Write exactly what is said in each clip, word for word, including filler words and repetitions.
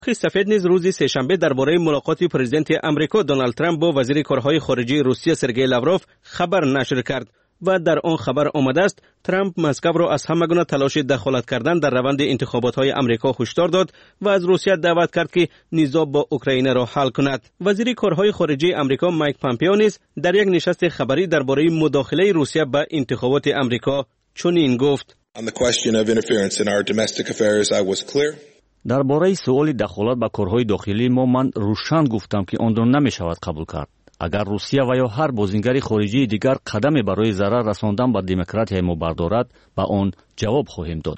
کاخ سفید نیز روز سه‌شنبه درباره ملاقات پرزیدنت آمریکا دونالد ترامپ با وزیر کارهای خارجه روسیه سرگئی لاوروف خبر نشر کرد و در آن خبر آمده است ترامپ مسکو را از همه گونه تلاش دخالت کردن در روند انتخابات‌های آمریکا هشدار داد و از روسیه دعوت کرد که نزاع با اوکراین را حل کند. وزیر کارهای خارجه آمریکا مایک پامپئو نیز در یک نشست خبری درباره مداخله روسیه به انتخابات آمریکا چنین گفت: درباره سؤال دخالت به کارهای داخلی ما من روشن گفتم که آن را نمی‌شود قبول کرد. اگر روسیه و یا هر بازیگر خارجی دیگر قدمی برای ضرر رساندن به دموکراسی ما بردارد به آن جواب خواهیم داد.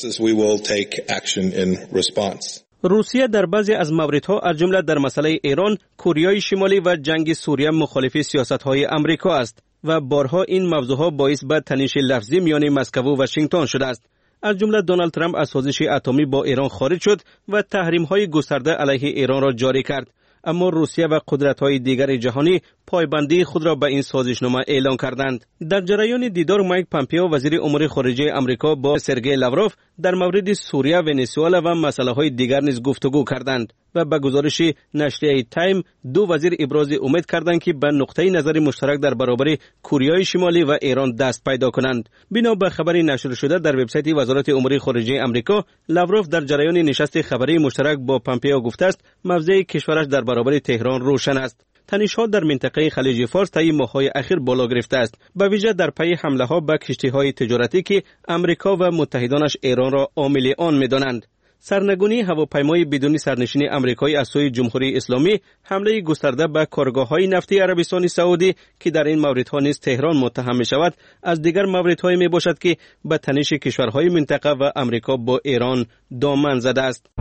روسیه در بعضی از موردها از جمله در مسئله ایران، کره شمالی و جنگ سوریه مخالف سیاست‌های آمریکا است و بارها این موضوعها باعث به تنش لفظی میان مسکو و واشنگتن شده است. از جمله دونالد ترامپ از سازش اتمی با ایران خارج شد و تحریم‌های گسترده علیه ایران را جاری کرد. اما روسیه و قدرت‌های دیگر جهانی پایبندی خود را به این سازشنامه اعلان کردند. در جریان دیدار مایک پامپئو وزیر امور خارجه آمریکا با سرگئی لاوروف در مورد سوریه، ونزوئلا و مسائل دیگر نیز گفتگو کردند و به گزارش نشریه تایم دو وزیر ابراز امید کردند که به نقطه نظر مشترک در برابر کره شمالی و ایران دست پیدا کنند. بنا به خبری نشر شده در وبسایت وزارت امور خارجه آمریکا، لاوروف در جریان نشست خبری مشترک با پامپئو گفته است موضع کشورش در برابر تهران روشن است. تنش‌ها در منطقه خلیج فارس طی ماه‌های اخیر بالا گرفته است، به ویژه در پی حمله‌ها به کشتی‌های تجارتی که آمریکا و متحدانش ایران را عامل آن می‌دانند. سرنگونی هواپیمای بدون سرنشین آمریکایی از سوی جمهوری اسلامی، حمله گسترده به کارگاه‌های نفتی عربستان سعودی که در این موردها نیز تهران متهم می‌شود، از دیگر موردهایی میباشد که به تنش کشورهای منطقه و آمریکا با ایران دامن زده است.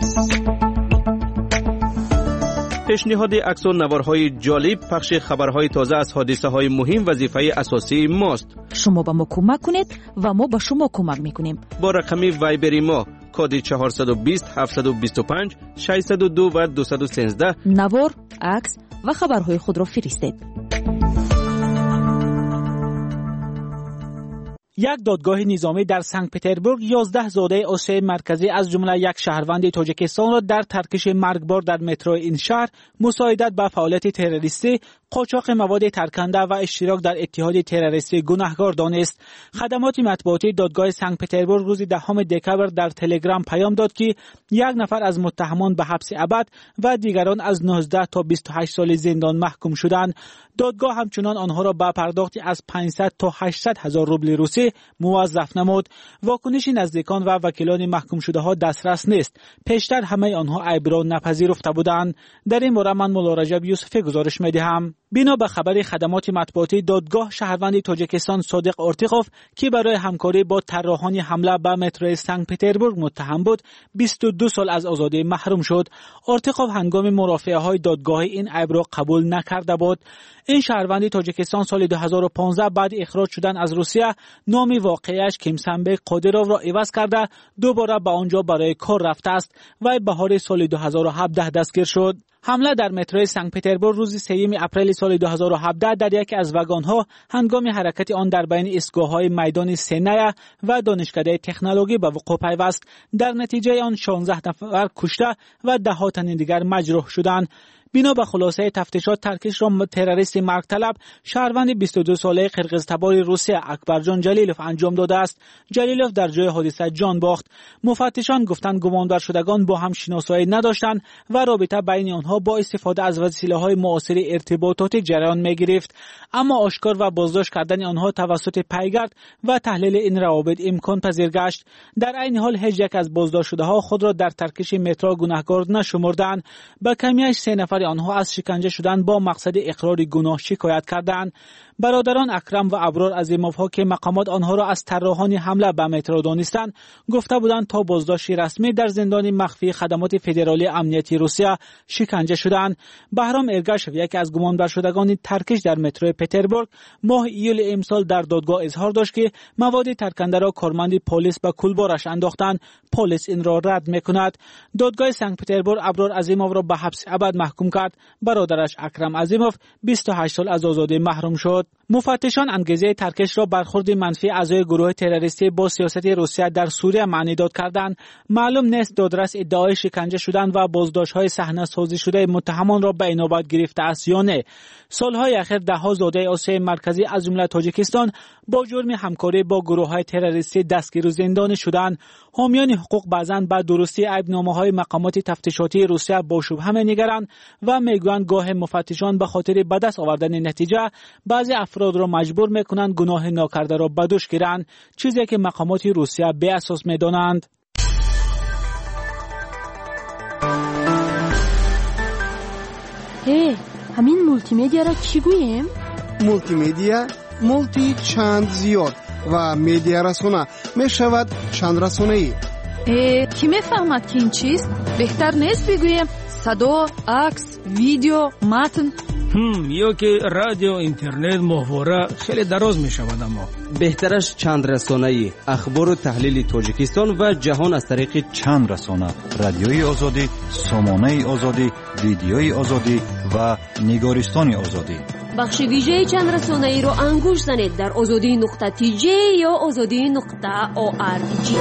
پیشنهاد عکس و نوارهای جالب، پخش خبرهای تازه از حادثه‌های مهم وظیفه اساسی ماست. شما به ما کمک کنید و ما به شما کمک می‌کنیم. با رقم وایبر ما کد چهارصد و بیست هفتصد و بیست و پنج ششصد و دو و دویست و سیزده نوار، عکس و خبرهای خود را فرستید. یک دادگاه نظامی در سنت پترزبورگ یازده زاده آسیای مرکزی از جمله یک شهروند تاجیکستان را در ترکش مرگبار در مترو این شهر مساعدت به فعالیت تروریستی، قاچاق مواد ترکنده و اشتراک در اتحاد تروریستی گناهکار دانست. خدمات مطبوعاتی دادگاه سنت پترزبورگ روز دهم دکمبر در تلگرام پیام داد که یک نفر از متهمان به حبس ابد و دیگران از نوزده تا بیست و هشت سال زندان محکوم شدند. دادگاه همچنان آنها را به پرداختی از پانصد تا هشتصد هزار روبل روسی موظف نمود. واکنش نزدیکان و وکیلان محکوم شده ها دسترس نیست. پیشتر همه آنها عیب را نپذیرفته بودند. در این باره من مولا رجب یوسفی گزارش می‌دهم. بنا به خبر خدمات مطبوعاتی دادگاه، شهروند تاجیکستان صادق ارتیقوف که برای همکاری با طراحان حمله به مترو سنت پترزبورگ متهم بود، بیست و دو سال از آزادی محروم شد. ارتیقوف هنگام مرافعه های دادگاه این عیب را قبول نکرده بود. این شهروند تاجیکستان سال دو هزار و پانزده بعد اخراج شدن از روسیه نام واقعیش کیمسنبک قادیروف را عوض کرده دوباره به آنجا برای کار رفته است و بهار سال دو هزار و هفده دستگیر شد. حمله در مترو سنت پترزبورگ روز سوم اپریل سال دو هزار و هفده در یکی از واگن‌ها هنگام حرکت آن در بین ایستگاه‌های میدان سنایا و دانشکده تکنولوژی به وقوع پیوست. در نتیجه آن شانزده نفر کشته و ده ها تن دیگر مجروح شدند. بنا به خلاصه تفتیشات، ترکش را تروریست مرگ طلب شهروند بیست و دو ساله قرقیزتبار روسیه اکبرجان جلیلوف انجام داده است. جلیلوف در جای حادثه جان باخت. مفتشان گفتند گماندار شدگان با هم شناسایی نداشتند و رابطه بین آنها با استفاده از وسیله‌های معاصر ارتباطات جریان می‌گرفت، اما آشکار و بازداشت کردن آنها توسط پیگرد و تحلیل این روابط امکان پذیر گشت. در عین حال هیچ یک از بازداشت شده‌ها خود را در ترکش مترو گناهکار نشمردند. با کمیش سه نفر آنها از شکنجه شدن با مقصد اقرار گناه شکایت کردند. برادران اکرم و ابرار عظیموف‌ها که مقامات آنها را از طراحان حمله به مترو دانستند، گفته بودند تا بازداشت رسمی در زندان مخفی خدمات فدرالی امنیتی روسیه شکنجه شدند. بهرام ارگشف، یکی از گمانبر شدگان ترکش در مترو پترزبورگ، ماه ایول امسال در دادگاه اظهار داشت که مواد ترکنده را کارمند پلیس به کولبارش انداختند. پلیس این را رد می‌کند. دادگاه سنت پترزبورگ ابرار عظیموف را به حبس ابد محکوم محکوم کرد. برادرش اکرم عظیموف بیست و هشت سال از آزادی محروم شد. مفتشان انگیزه ترکش را برخورد منفی اعضای گروه تروریستی با سیاست روسیه در سوریه معنی داد کردند. معلوم نیست دادرس ادعای شکنجه شدن و بازداشت‌های صحنه‌سازی شده متهمان را به اینابت گرفته است یا نه. سالهای اخیر ده‌ها زاده آسیای مرکزی از جمله تاجیکستان با جرم همکاری با گروه‌های تروریستی دستگیر و زندانی شدند. حامیان حقوق بعضاً به درستی عیب‌نامه‌های مقامات تفتیشاتی روسیه با شبهه می‌نگرند و میگویند گاه مفتشان به خاطر به دست آوردن نتیجه بعضی افراد را مجبور می‌کنند گناه ناکرده را به دوش گیرند، چیزی که مقامات روسیه بی اساس می‌دانند. هی، همین مولتی مدیا را چی گوییم؟ مولتی مدیا مولتی چند زیاد و مدیا رسانه می شود چند رسانه ای. کی میفهمد که این چیست؟ بهتر نیست بگوییم صدا، عکس، ویدیو، متن. هم یا که رادیو، اینترنت، محتوا خیلی دراز می شود. اما بهترش چند رسانه ای، اخبار و تحلیل تاجیکستان و جهان از طریق چند رسانه: رادیوی آزادی، سامانه آزادی، ویدیوی آزادی و نگارستان آزادی. بخش ویژه چند رسانه ای رو انگوش زنید در آزادی نقطه تی جی یا آزادی نقطه او آر جی.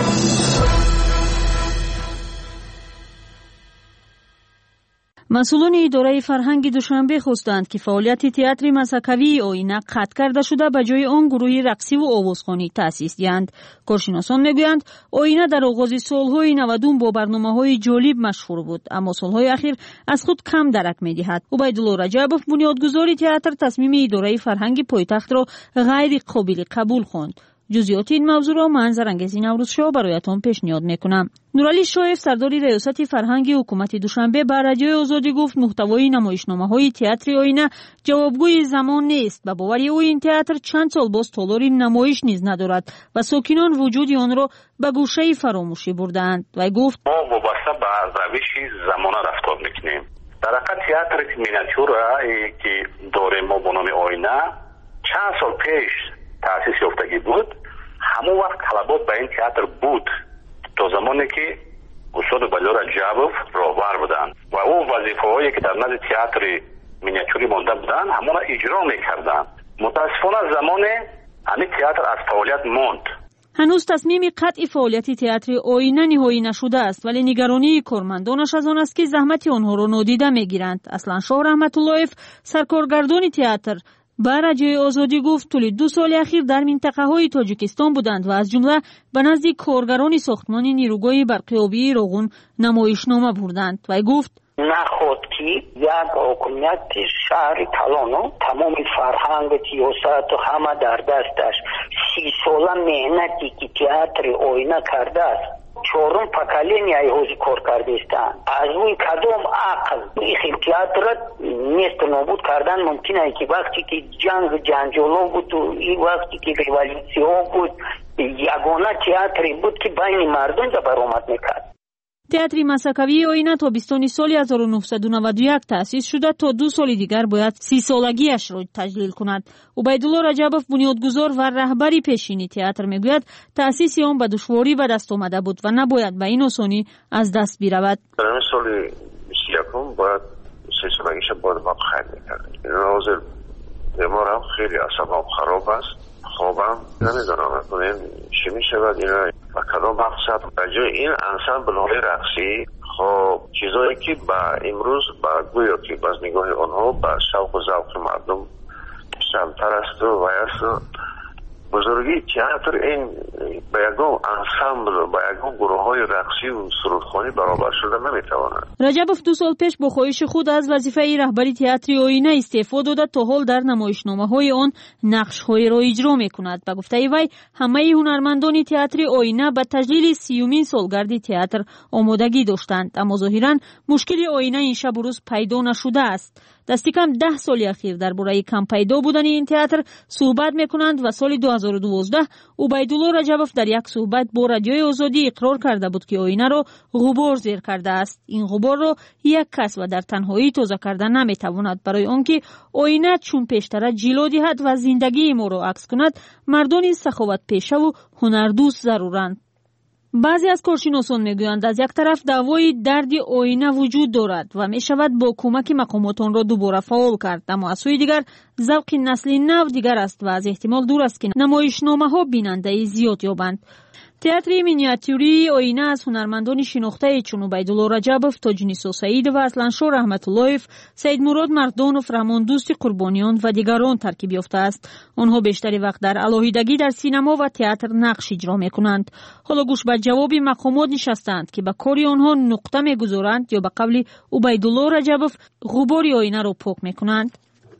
مسئولان اداره فرهنگ دوشنبه خواستند که فعالیت تئاتر مسکوی آینه قطع کرده شده به جای آن گروهی رقصی و آوازخوانی تأسیس دهند. کارشناسان میگویند آینه در آغاز سالهای نودم با برنامه‌های جالب مشهور بود، اما سالهای اخیر از خود کم درک می‌دهد. عبیدالله رجبوف بنیادگذار تئاتر تصمیم اداره فرهنگ پایتخت را غیر قابل قبول خواند. جزئیات این موضوع را منظر انگیزی نوروزشاه برایتان پیشنهاد میکنم. نورعلی شایف سردار ریاست فرهنگ حکومت دوشنبه به رادیو آزادی گفت محتوای نمایشنامه‌های تئاتر آینه جوابگوی زمان نیست. به باور او این تئاتر چند سال باز تالار نمایش نیز ندارد و ساکنان وجود آن را به گوشه فراموشی بردند. و گفت ما وابسته به روش زمانه رفتار میکنیم. در حقیقت تئاتر مینیاتور که داریم ما به نام آینه چند سال پیش تأسیس یافتگی بود. همون وقت طلبات به این تئاتر بود تا زمانی که استاد عبیدالله رجبوف راهبر بودن و او وظیفه‌هایی که در نزد تئاتر مینیاتوری مانده بودن همون را اجرا میکردن. متاسفانه زمان همین تئاتر از فعالیت ماند. هنوز تصمیم قطع فعالیت تئاتر آینه نهایی نشده است، ولی نگرانی کارمندانش از آن است که زحمت آنها را نادیده میگیرند. اصلا شاه رحمت اللهیف سرکارگردان تئاتر به رادیوی آزادی گفت طول دو سال اخیر در منطقه های تاجیکستان بودند و از جمله به نزد کارگران ساختمان نیروگاه برقیابی راغون نمایشنامه بردند و گفت نخود که یک حکومت شهر کلانو تمام فرهنگ سیاست و همه در دستش سی ساله مهنتی که تئاتر آینه کرده است چهارم پکالینی ایهوزی کار کرده استند. از روی کدام عقل این خیلی تئاتر نیست نابود کردن ممکنه که وقتی که جنگ جنجالا بود و این وقتی که ریوالیسی ها بود یگانه تئاتری بود که بین مردم را برآمد میکرد. تئاتر مسکوی آینه تابستان سال هزار و نهصد و نود و یک تأسیس شده تا دو سال دیگر باید سی سالگیش را تجلیل کند. عبیدالله رجبوف بنیادگذار و رهبری پیشینی تئاتر میگوید تأسیس آن به دشواری به دست آمده بود و نباید به این آسانی از دست برود. در این سال بیست و یکم باید سی سالگیش باید ما خیر میکردیم. این حاضر بیمار هم خیلی اصابم خراب است. خوابم نمیدونم کنیم چی میشود اینا و کدام مقصد بجای این انسامبل های رقصی خب چیزایی که با امروز با گویا که باز نگاه آنها با شوق و ذوق مردم سمتر است و ویست بزرگی تئاتر این با یکم انسامبل با یکم گروه های رقصی و سرودخوانی برابر شده نمیتواند. رجبوف دو سال پیش با خواهش خود از وظیفه رهبری تئاتر آینه استعفا داده تا حال در نمایشنامه های آن نقش های را اجرا میکند. به گفته وی همه هنرمندان تئاتر آینه به تجلیل سیومین سالگرد تئاتر آمادگی داشتند، اما ظاهرا مشکل آینه این شب و روز پیدا نشده است. دستی کم ده سال اخیر درباره کم پیدا بودن این تئاتر صحبت میکنند و سال دو هزار و دوازده عبیدالله رجبوف در یک صحبت با رادیوی آزادی اقرار کرده بود که آینه را غبار زیر کرده است. این غبار را یک کس و در تنهایی تازه کردن نمیتواند. برای آنکه آینه چون پیشتر جلو دهد و زندگی ما را عکس کند مردان سخاوت پیشه و هنردوست ضرورند. بعضی از کارشناسان میگویند از یک طرف دعوای درد آینه وجود دارد و می شود با کمک مقامات آن را دوباره فعال کرد، اما از سوی دیگر ذوق نسل نو دیگر است و از احتمال دور است که نمایشنامه ها بیننده زیاد یابند. تئاتر مینیاتوری آینه از هنرمندان شناخته چون عبیدالله رجبوف، تاج‌نیسا سعید و اصلانشاه رحمت اللهیف، سید مراد مردانوف، رحمان دوست قربانیان و دیگران ترکیب یافته است. آنها بیشتری وقت در علاهیدگی در سینما و تئاتر نقش اجرا می‌کنند. حالا گوش به جواب مقامات نشستند که به کاری آنها نقطه می‌گذارند یا به قول عبیدالله رجبوف غبار آینه را پاک می‌کنند.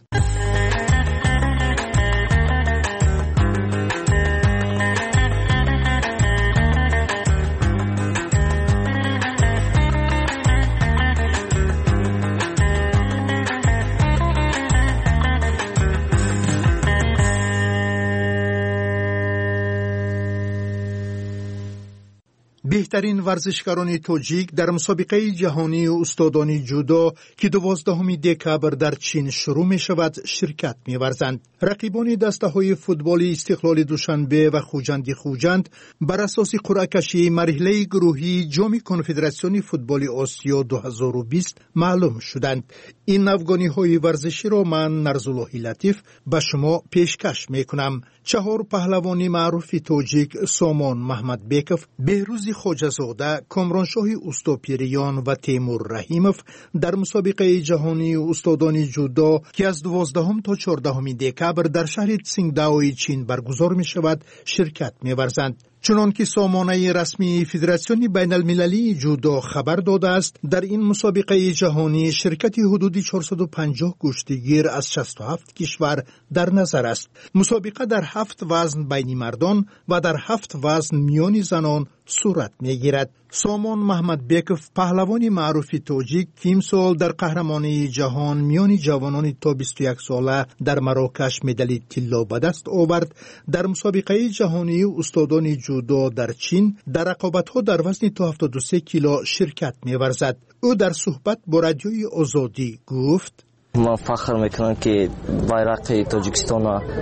بهترین ورزشکاران تاجیک در مسابقه جهانی استادان جودو که دوازدهم دکبر در چین شروع می شود شرکت می ورزند. رقیبان دسته های فوتبال استقلال دوشنبه و خوجند خوجند بر اساس قرعه کشی مرحله گروهی جام کنفدراسیون فوتبال آسیا دو هزار و بیست معلوم شدند. این نوگانی های ورزشی را من نرزالله لطیف به شما پیشکش می کنم. چهار پهلوانی معروف تاجیک سامان محمد بیکوف، بهروز خواجه‌زاده، کامرانشاه استاپیریان و تیمور رحیموف در مسابقه جهانی استادان جودو که از دوازدهم تا چهاردهم دکبر در شهر تسینگداو چین برگزار می شود شرکت می ورزند. چنان که سامانه رسمی فدراسیون بین المللی جودو خبر داده است، در این مسابقه جهانی شرکت حدود چهارصد و پنجاه کشتیگیر از شصت و هفت کشور در نظر است. مسابقه در هفت وزن بین مردان و در هفت وزن میان زنان صورت میگیرد. سامان محمد بیکوف، پهلوان معروف تاجیک که امسال در قهرمانی جهان میان جوانان تا بیست و یک ساله در مراکش مدال طلا به دست آورد، در مسابقه جهانی استادان جودو در چین در رقابت‌ها در وزن تا هفتاد و سه کیلو شرکت می‌ورزد. او در صحبت با رادیوی آزادی گفت: ما فخر میکنم که bayrak تاجیکستان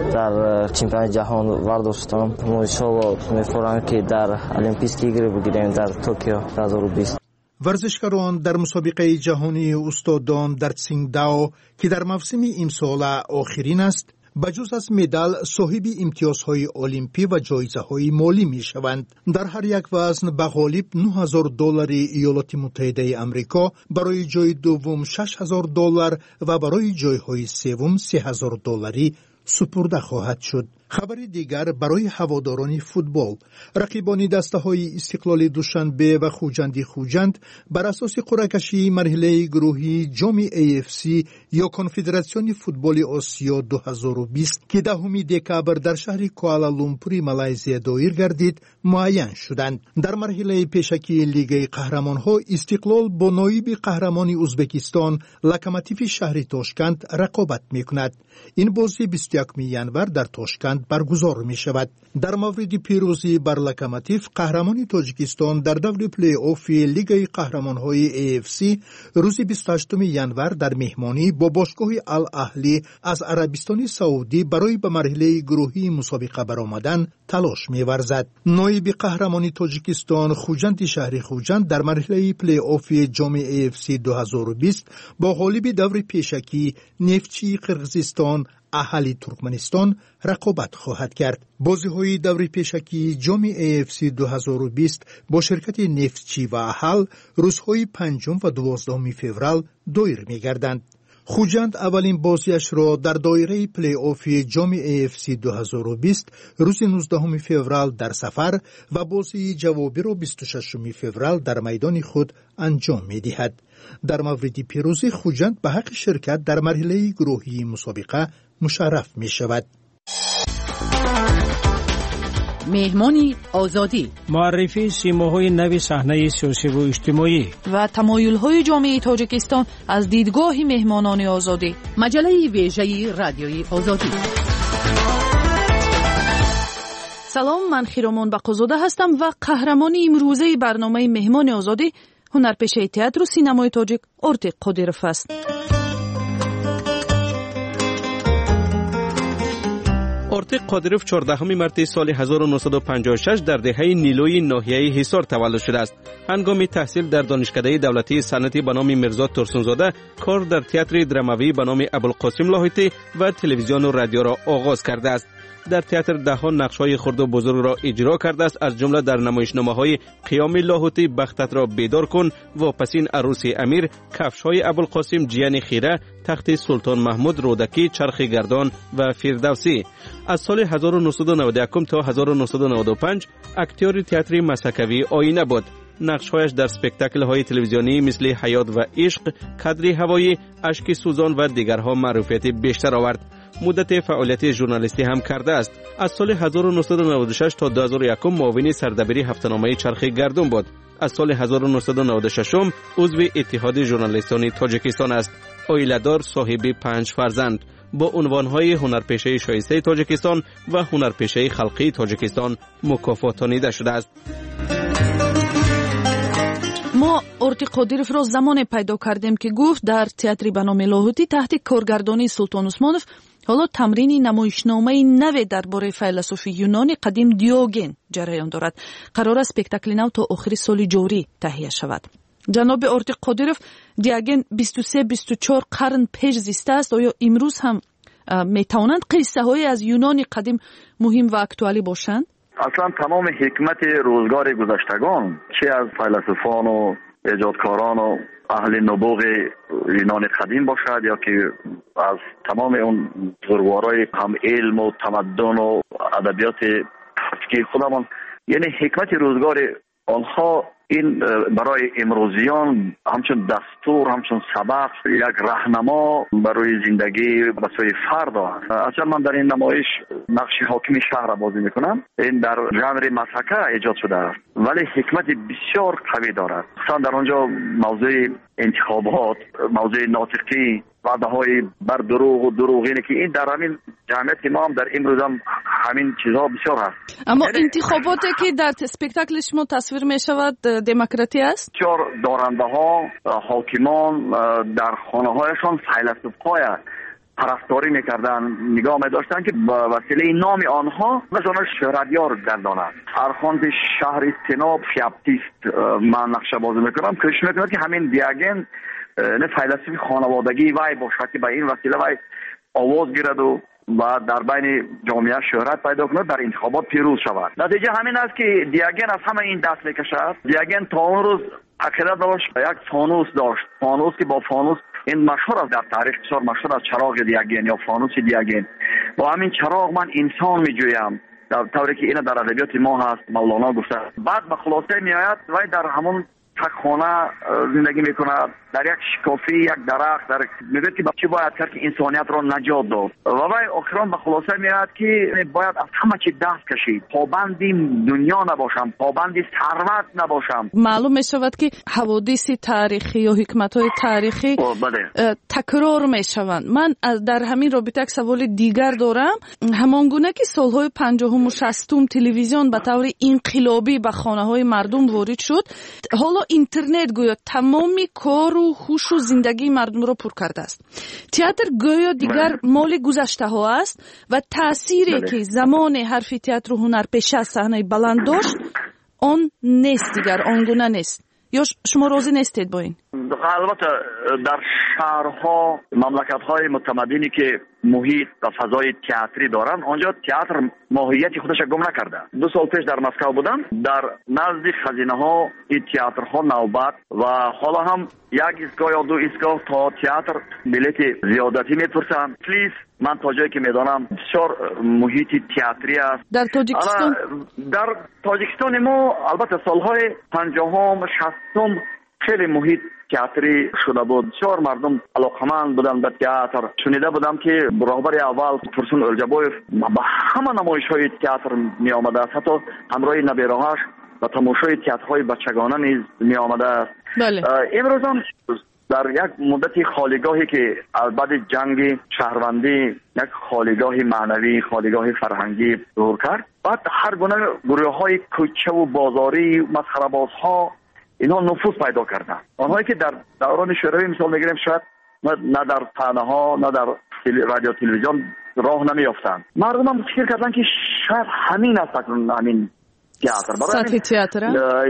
در چمپیونات جهان ورداشتم. ما انشالله می‌فرماییم که در المپیک ایگر بگیریم در توکیو دو هزار و بیست. ورزشکاران در مسابقه جهانی استادان در تسینگداو که در موسم امسال آخرین است، بجز از مدال صاحب امتیازهای المپی و جایزه‌های مالی می‌شوند. در هر یک وزن به غالب نه هزار دلار ایالات متحده آمریکا، برای جای دوم شش هزار دلار و برای جایهای سوم سه هزار دلاری سپرده خواهد شد. خبر دیگر برای هواداران فوتبال: رقیبان دسته های استقلال دوشنبه و خوجند خوجند بر اساس قرعه کشی مرحله گروهی جام ای اف سی یا کنفدراسیون فوتبال آسیا دو هزار و بیست که دهم دکبر در شهر کوالالامپور مالزی دایر گردید معین شدند. در مرحله پیشکی لیگ قهرمان ها استقلال با نایب قهرمان ازبکستان لوکوموتیو شهر تاشکند رقابت میکند. این بازی بیست و یکم ژانویه در تاشکند برگزار می شود. در مورد پیروزی بر لوکوموتیو قهرمان تاجیکستان در دور پلی آف لیگ قهرمان های ای اف سی روز بیست و هشتم ژانویه در مهمانی با باشگاه الاهلی از عربستان سعودی برای به مرحله گروهی مسابقه برآمدن تلاش می ورزد. نایب قهرمان تاجیکستان خوجند شهر خوجند در مرحله پلی آف جام ای اف سی دو هزار و بیست با غالب دور پیشکی نفتچی قرقیزستان اهالی ترکمنستان رقابت خواهد کرد. بازی‌های دور پیشکی جام ای اف سی دو هزار و بیست با شرکت نفتچی و اهال روزهای پنجم و دوازدهم فوریه دایر می‌گردند. خوجند اولین بازیش را در دایره پلی آف جام ای اف سی دو هزار و بیست روز نوزدهم فوریه در سفر و بازی جوابی را بیست و ششم فوریه در میدان خود انجام می‌دهد. در مورد پیروزی خوجند به حق شرکت در مرحله گروهی مسابقه مشرف می شود. مهمانی آزادی، معرفی سیماهای نوی صحنه سیاسی و اجتماعی و تمایل‌های جامعه تاجیکستان از دیدگاه مهمانان آزادی. مجله ویژه رادیوی آزادی. سلام، من خیرامان بقازاده هستم و قهرمان امروزه برنامه مهمان آزادی هنرپیشه تئاتر و سینمای تاجیک ارتق قادیروف است. ارتق قادروف چهاردهم مارس سال هزار و نهصد و پنجاه و شش در دهه نیلوی ناحیه حصار تولد شده است. هنگام تحصیل در دانشکده دولتی صنعتی به نام میرزا ترسونزاده کار در تئاتر دراموی به نام ابوالقاسم لاهوتی و تلویزیون و رادیو را آغاز کرده است. در تئاتر دهها نقش‌های خرد و بزرگ را اجرا کرده است، از جمله در نمایشنامه‌های قیام لاهوتی، بختت را بیدار کن، واپسین عروسی امیر، کفش‌های ابوالقاسم، جیان خیره، تخت سلطان محمود، رودکی، چرخ گردان و فردوسی. از سال هزار و نهصد و نود و یک تا هزار و نهصد و نود و پنج اکتور تئاتر مسکوی آینه بود. نقش‌هایش در اسپکتاکل‌های تلویزیونی مثل حیات و عشق، کادر هوایی، اشک سوزان و دیگرها معروفیت بیشتر آورد. مدت فعالیت ژورنالیستی هم کرده است. از سال هزار و نهصد و نود و شش تا دو هزار و یک معاون سردبیری هفته‌نامه چرخ گردون بود. از سال هزار و نهصد و نود و شش عضو اتحاد ژورنالیستان تاجیکستان است. عائله‌دار، صاحب پنج فرزند، با عنوان‌های هنرپیشه شایسته تاجیکستان و هنرپیشه خلقی تاجیکستان مکافاتانیده شده است. ما ارتق قادروف را زمان پیدا کردیم که گفت در تئاتر به نام لاهوتی تحت کارگردانی سلطان عثمانوف حالا تمرین نمایشنامه نو درباره فیلسوف یونانی قدیم دیوگن جریان دارد. قرار است اسپکتاکل نو تا آخر سال جاری تهیه شود. جناب ارتق قادروف، دیوگن بیست و سه بیست و چهار قرن پیش زیسته است. آیا امروز هم میتوانند قصه های از یونان قدیم مهم و اکتوالی باشند؟ اصلا تمام حکمت روزگار گذشتگان، چه از فیلسوفان و ایجادکاران و اهل نبوغ یونان قدیم باشد یا که از تمام اون بزرگوارای هم علم و تمدن و ادبیات که خودمان، یعنی حکمت روزگار آنها این برای امروزیان همچون دستور، همچون سبق، یک راهنما برای زندگی برای فرد است. اصلا من در این نمایش نقش حاکم شهر را بازی میکنم. این در ژانر مسحکه ایجاد شده است ولی حکمت بسیار قوی دارد. مثلا در آنجا موضوع انتخابات، موضوع ناطقی، وعده های بر دروغ و دروغینه که این در همین جمعیت ما هم در امروز هم همین چیزها بسیار هست. اما انتخاباتی که در اسپکتاکل شما تصویر می شود دموکراتی است؟ بسیار دارنده ها، حاکمان در خانه هایشان فیلسوف های پرستاری میکردن، نگاه میداشتن که با وسیله نام آنها مثلا شهریار گردانند. ارخاند شهر استناب فیاپتیست من نقشه بازی میکنم، کش میکنم که همین دیوگن نه فیلسوف خانوادگی وای باشد که به این وسیله وای آواز گیرد و و در بین جامعه شهرت پیدا کند، در انتخابات پیروز شود. نتیجه همین است که دیوگن از همه این دست میکشد. دیوگن تا اون روز عقیده داشت، یک فانوس داشت، فانوس که با فانوس این مشهور است، در تاریخ بسیار مشهور است چراغ دیوگن یا فانوس دیوگن. با همین چراغ من انسان میجویم، در طوری که این در ادبیات ما هست، مولانا گفته. بعد به خلاصه میآید و در همون تک خانه زندگی میکنه، در یک شکافی، یک درخت، در میگه که چی باید کرد که انسانیت را نجات داد. و وای آخران به خلاصه میاد که باید از همه چی دست کشید، پابندی دنیا نباشم، پابندی ثروت نباشم. معلوم میشود که حوادث تاریخی یا حکمت‌های تاریخی تکرار میشوند. من در همین رابطه یک سوال دیگر دارم. همانگونه که سالهای پنجاهم و شصتم تلویزیون به طور انقلابی به خانه‌های مردم وارد شد، حالا اینترنت گویا تمامی کار و هوش و زندگی مردم را پر کرده است. تئاتر گویا دیگر مال گذشته ها است و تأثیری که زمان حرف تئاتر و هنرپیشه صحنه بلند داشت آن نیست دیگر، آنگونه نیست. یا شما راضی نیستید با این؟ البته در شهرها، مملکت‌های متمدنی که محیط و فضای تئاتری دارن، آنجا تئاتر ماهیت خودش گم نکرده. دو سال پیش در مسکو بودم، در نزد خزینه ها این تئاترها نوبت و حالا هم یک ایستگاه یا دو ایستگاه تا تئاتر بلیت زیادتی میپرسن. پلیز من تا جایی که میدانم بسیار محیط تئاتری است. در تاجیکستان در تاجیکستان ما البته سالهای پنجاهم شصتم خیلی محیط تئاتری شده بود. بسیار مردم علاقمند بودن به تئاتر. شنیده بودم که رهبر اول ترسون الجابویف به همه نمایش‌های تئاتر می آمده است، حتی همراه نبیره‌هاش و تماشای تئاترهای بچگانه نیز می آمده است. بله. امروز هم در یک مدت خالیگاهی که بعد جنگ شهروندی یک خالیگاه معنوی، خالیگاه فرهنگی ظهور کرد، بعد هر گونه گروه‌های کوچه و بازاری، مسخره‌بازها اینها نفوذ پیدا کردن. آنهایی که در دوران شوروی مثال میگیریم شاید نه در صحنه ها نه در رادیو تلویزیون راه نمیافتند. مردم هم فکر کردن که شاید همین است همین تئاتر. سطح تئاتر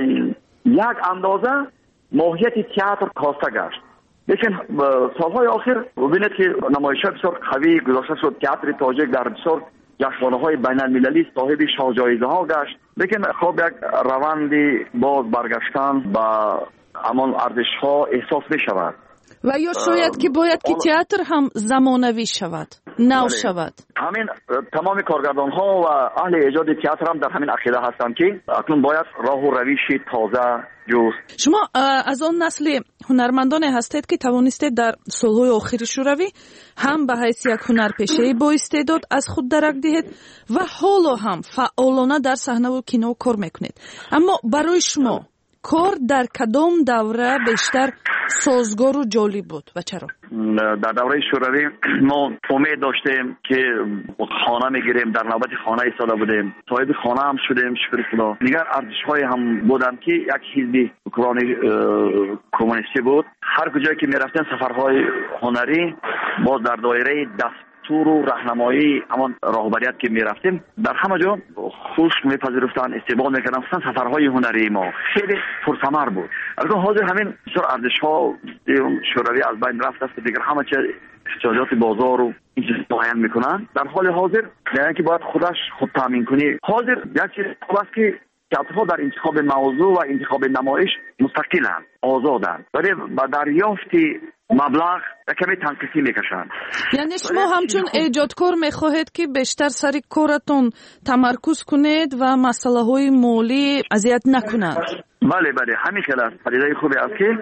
یک اندازه ماهیت تئاتر کاسته گشت. لیکن سالهای آخر ببینید که نمایش‌ها بسیار قوی گذاشته شد. تئاتر تاجیک در بسیار جشنواره‌های بین‌المللی صاحب شاه جایزه‌ها گشت. لیکن خب یک روندی باز برگشتن با همان ارزش‌ها احساس می‌شود. و یا شاید که باید که تئاتر هم زمانوی شود، نو شود. همین تمام کارگردان‌ها و اهل ایجاد تئاتر هم در همین عقیده هستند که اکنون باید راه و روش تازه جست. شما از آن نسل هنرمندان هستید که توانستید در سالهای آخر شوروی هم به حیث یک هنرپیشه با استعداد از خود درک دهید و حالا هم فعالانه در صحنه و کینو کار میکنید. اما برای شما کار در کدام دوره بیشتر سازگار و جالب بود و چرا؟ در دوره شوروی ما امید داشتیم که خانه میگیریم، در نوبت خانه ایستاده بودیم، صاحب خانه هم شدیم شکر خدا. دیگر ارزش‌های هم بودن که یک حزب حکمرانی کمونیستی بود. هر کجایی که میرفتیم سفرهای هنری با در دایره دست تور و راهنمایی همان راهبریت که میرفتیم در همه جا خوش میپذیرفتن، استقبال میکردن. خصوصا سفرهای هنری ما خیلی پرثمر بود. الان حاضر همین بسیار ارزش‌ها شوروی از بین رفت است. دیگر همه چیز احتیاجات بازار و این چیز تعیین میکنن. در حال حاضر یعنی که باید خودش خود تامین کنی. حاضر یک چیز است که تئاترها در انتخاب موضوع و انتخاب نمایش مستقلند، آزادند، ولی با دریافت مبلغ کمی تنقیصی میکشند. یعنی شما همچون ایجادکار میخواهید که بیشتر سر کارتون تمرکز کنید و مسئله های مالی اذیت نکنند. بله بله همین خیلی است. پدیده خوبی است که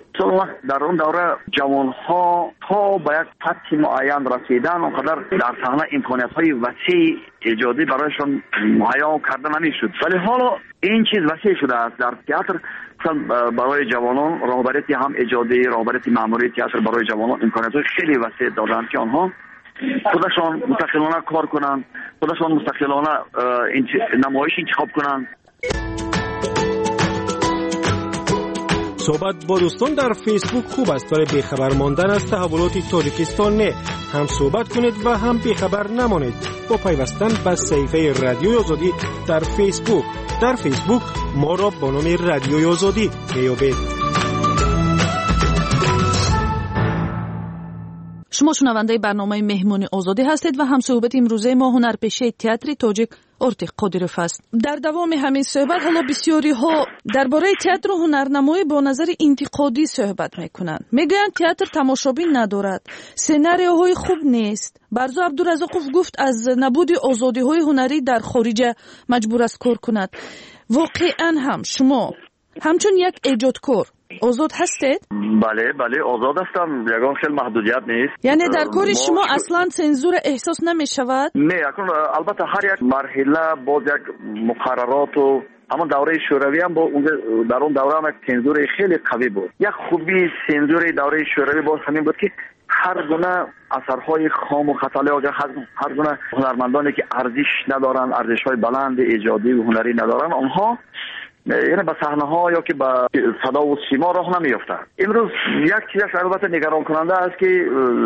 در اون دوره جوانها تا با یک سطح معین رسیدن اونقدر در صحنه امکانیت های وسیع ایجادی برایشان مهیا کرده نمیشد. ولی حالا این چیز وسیع شده است. در تئاتر برای جوانان راهبریت هم ایجادی، راهبریت مأموری تئاتر برای جوانان امکانیت خیلی وسیع دادند که آنها خودشان مستقلانه کار کنند، خودشان مستقلانه نمایش انتخاب کنند. صحبت با دوستان در فیسبوک خوب است. برای بیخبر ماندن از تحولات تاجیکستان نه هم صحبت کنید و هم بیخبر نمانید با پیوستن به صفحه رادیوی آزادی در فیسبوک. در فیسبوک ما را با نام رادیوی آزادی میابید. شما شنونده برنامه مهمون آزادی هستید و هم صحبت امروزه ما هنرپیشه تئاتر تاجیک ارتق قادیروف است. در دوام همین صحبت حالا بسیاری ها درباره تئاتر و هنرنمایی با نظر انتقادی صحبت میکنند. میگویند تئاتر تماشابین ندارد، سناریوهای خوب نیست. برزو عبدالرزاقوف گفت از نبود آزادی‌های هنری در خارج مجبور است کار کند. واقعا هم شما همچون یک ایجادکار آزاد هستید؟ بله بله آزاد هستم. یگان خیلی محدودیت نیست. یعنی در کار شما اصلا سنزور احساس نمی شود؟ نه اکنون البته هر یک مرحله باز یک مقررات و همون دوره شوروی هم با در اون دوره هم سنزور خیلی قوی بود. یک خوبی سنزور دوره شوروی باز همین بود که هر گونه اثرهای خام و خطاله آجا هر گونه هنرمندانی که ارزش ندارن، ارزش‌های بلند ایجادی و هنری ندارن، آنها یعنی به صحنه ها یا که به صدا و سیما راه نمیافتند. امروز یک چیزش البته نگران کننده است که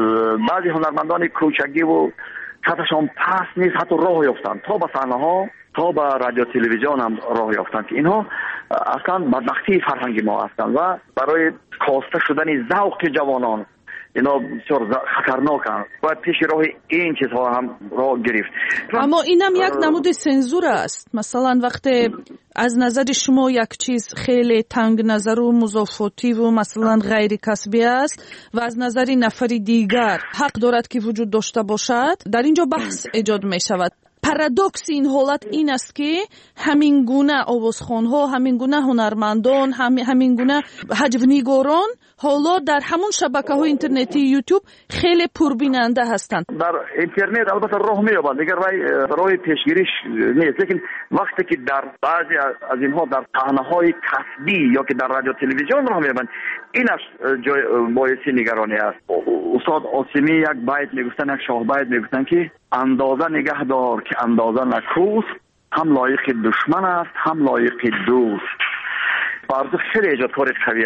بعضی هنرمندان کوچگی و سطحشان پست نیست حتی راه یافتند تا به صحنه ها تا به رادیو تلویزیون هم راه یافتند که اینها اصلا بدبختی فرهنگ ما هستند و برای کاسته شدن ذوق جوانان اینا بسیار خطرناکند. باید پیش راه این چیزها هم راه گرفت. اما اینم یک نمود سنزور است. مثلا وقتی از نظر شما یک چیز خیلی تنگ نظر و مضافاتی و مثلا غیر کسبی است و از نظر نفر دیگر حق دارد که وجود داشته باشد، در اینجا بحث ایجاد می شود. پارادوکس این حالت این است که همین گونه آوازخوان‌ها، همین گونه هنرمندان، همین گونه هجونیگاران حالا در همون شبکه‌های اینترنتی یوتیوب خیلی پربیننده هستند. در اینترنت البته راه می‌یابند، دیگر راه پیشگیریش نیست. لیکن وقتی که در بعضی از اینها در صحنه‌های کسبی یا که در رادیو تلویزیون راه می‌یابند، اینش جای باعث نگرانی است. استاد آسیمی یک بیت میگفتن، یک شاه بیت میگفتن که اندازه نگه دار که اندازه نکوست، هم لایق دشمن است هم لایق دوست. برزو خیلی ایجادکار قوی است،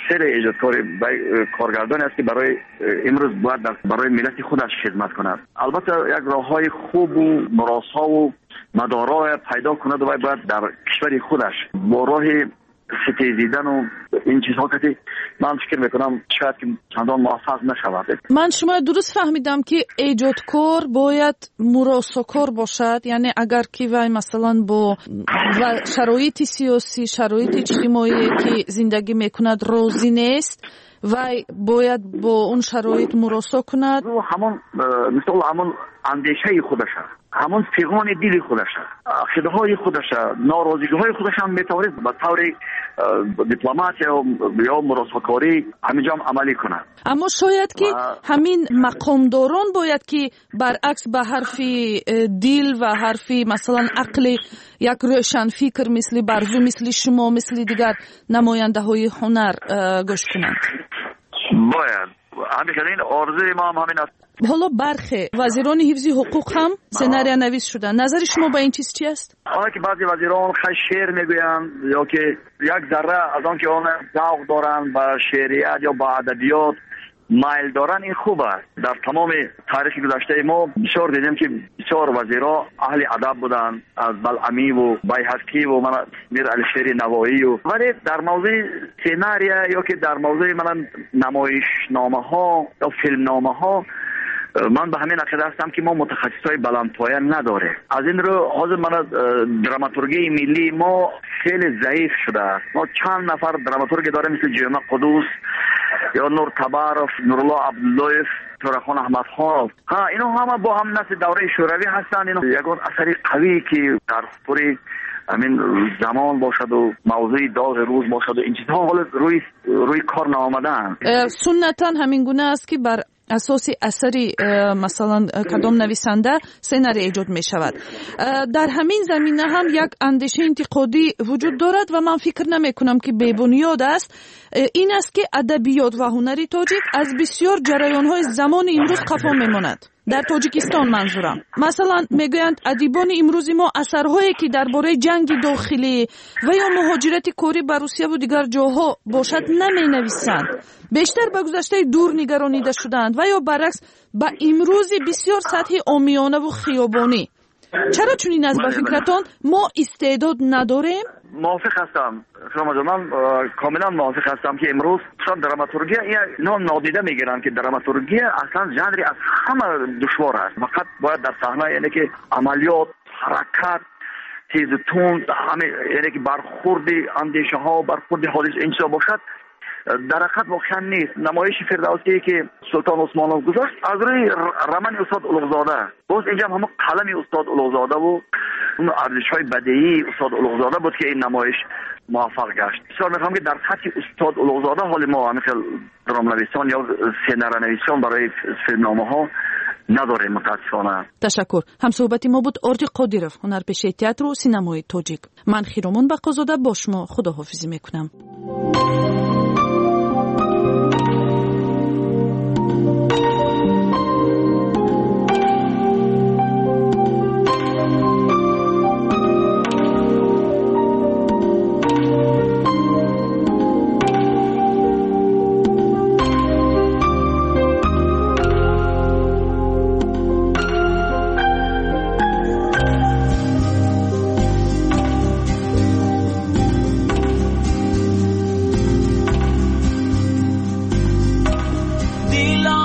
اکثر ایجادکار کارگردانی است که برای امروز باید برای ملت خودش خدمت کند. البته یک راههای خوب و مراسا و مدارای پیدا کند و باید در کشور خودش با راه ستیزیدن و این چیزها که من فکر میکنم شاید که چندان موفق نشود. من شما درست فهمیدم که ایجادکار باید مراساکار باشد، یعنی اگر که وای مثلا با شرایط سیاسی، شرایط اجتماعی که زندگی میکند راضی نیست وای باید با اون شرایط مراسا کند. همون مثل همون اندیشه خودشه، همون پیغام دل خودشه، خداهای خودشه، ناراضگی های خودش هم میتواند به طور دیپلماسی یا مراساکاری همینجا هم عملی کنند. اما شاید که همین مقامداران باید که برعکس به حرف دل و حرف مثلا عقل یک روشن فکر مثل برزو، مثل شما، مثل دیگر نماینده های هنر گوش کنند. باید همیشه این آرزوی ما هم همین است. حالا برخی وزیران حفظ حقوق هم سناریو نویس شدن. نظر شما با این چیز چی است؟ آنها که بعضی وزیران خیلی شعر میگویند یا که یک ذره از آن که آن ذوق دارند به شعریت یا به ادبیات مایل دارن، این خوب است. در تمام تاریخ گذشته ما بسیار دیدیم که بسیار وزیرا اهل ادب بودند، از بلعمی و بیهقی و من میر الشعری نوایی و ولی در موضوع سیناریا یا که در موضوع من نمایشنامه ها یا فیلم نامه ها من به همین عقیده هستم که ما متخصصای بلندپایه نداره. از این رو حاضر من دراماتورگی ملی ما خیلی ضعیف شده است. ما چند نفر دراماتورگ داره مثل جیمه قدوس یا نور تبارف، نورالله عبداللهیف، تورخان احمد خان. ها اینا همه با هم نسل دوره شوروی هستند. اینا یگان اثری قوی که در پوری همین زمان باشد و موضوع داغ روز باشد و این چیزها حالا روی روی کار نآمدن. سنتا همین گونه است که بر اساس اثری مثلا کدام نویسنده سناریو ایجاد می شود. در همین زمینه هم یک اندیشه انتقادی وجود دارد و من فکر نمی کنم که بی بنیاد است. این است که ادبیات و هنر تاجیک از بسیار جریان های زمان امروز قفا می ماند. در تاجیکستان منظورم. مثلا میگویند ادیبان امروز ما اثرهایی که درباره جنگ داخلی و یا مهاجرت کوری به روسیه و دیگر جاها باشد نمی نویسند. بیشتر به گذشته دور نگرانیده شدند و یا برعکس به امروز بسیار سطح عامیانه و خیابانی. چرا چنین از به فکرتان ما استعداد نداریم؟ موافق هستم. شما من کاملا موافق هستم که امروز شان دراماتورگی اینا نادیده میگیرن که دراماتورگی اصلا ژانری از همه دشوار است. فقط باید در صحنه یعنی که عملیات، حرکت، تیز و تند، همه یعنی که برخورد اندیشه ها، برخورد حادث این چیزا باشد. در حقیقت واقعا نیست. نمایش فردوسی که سلطان عثمانوف گذاشت از روی رمن استاد اولوغزاده، باز اینجا هم قلم استاد اولوغزاده و اون ارزش‌های بدیعی استاد اولوغزاده بود که این نمایش موفق گشت. بسیار می‌خوام که در سطح استاد اولوغزاده حال ما مثل درام‌نویسان یا سیناریونویسان برای فیلمنامه‌ها نداریم متأسفانه. تشکر. هم صحبتی ما بود آردی قادیرов، هنرپیشه تئاتر و سینمای تاجیک. من خیرمون بقازاده با شما خداحافظی میکنم. Dilo